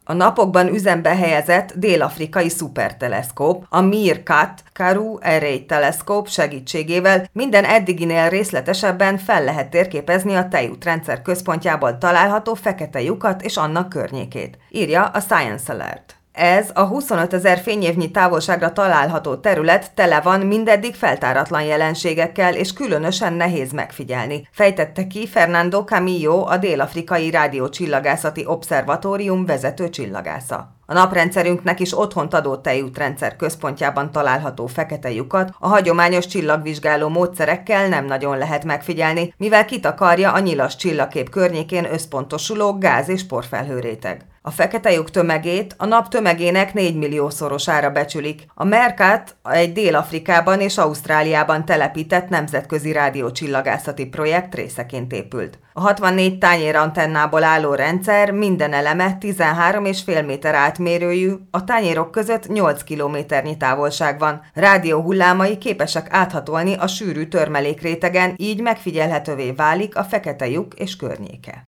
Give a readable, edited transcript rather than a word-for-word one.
A napokban üzembe helyezett dél-afrikai szuperteleszkóp, a Meerkat Karoo Array Telescope segítségével minden eddiginél részletesebben fel lehet térképezni a tejútrendszer központjában található fekete lyukat és annak környékét, írja a Science Alert. Ez a 25 000 fényévnyi távolságra található terület tele van mindeddig feltáratlan jelenségekkel, és különösen nehéz megfigyelni, fejtette ki Fernando Camillo, a Dél-afrikai Rádiócsillagászati Obszervatórium vezető csillagásza. A naprendszerünknek is otthont adó tejútrendszer központjában található fekete lyukat a hagyományos csillagvizsgáló módszerekkel nem nagyon lehet megfigyelni, mivel kitakarja a nyilas csillagkép környékén összpontosuló gáz- és porfelhőréteg. A fekete lyuk tömegét a nap tömegének 4 milliószorosára becsülik. A Meerkat egy Dél-Afrikában és Ausztráliában telepített nemzetközi rádiócsillagászati projekt részeként épült. A 64 tányérantennából álló rendszer minden eleme 13,5 méter átmérőjű, a tányérok között 8 kilométernyi távolság van. Rádióhullámai képesek áthatolni a sűrű törmelékrétegen, így megfigyelhetővé válik a fekete lyuk és környéke.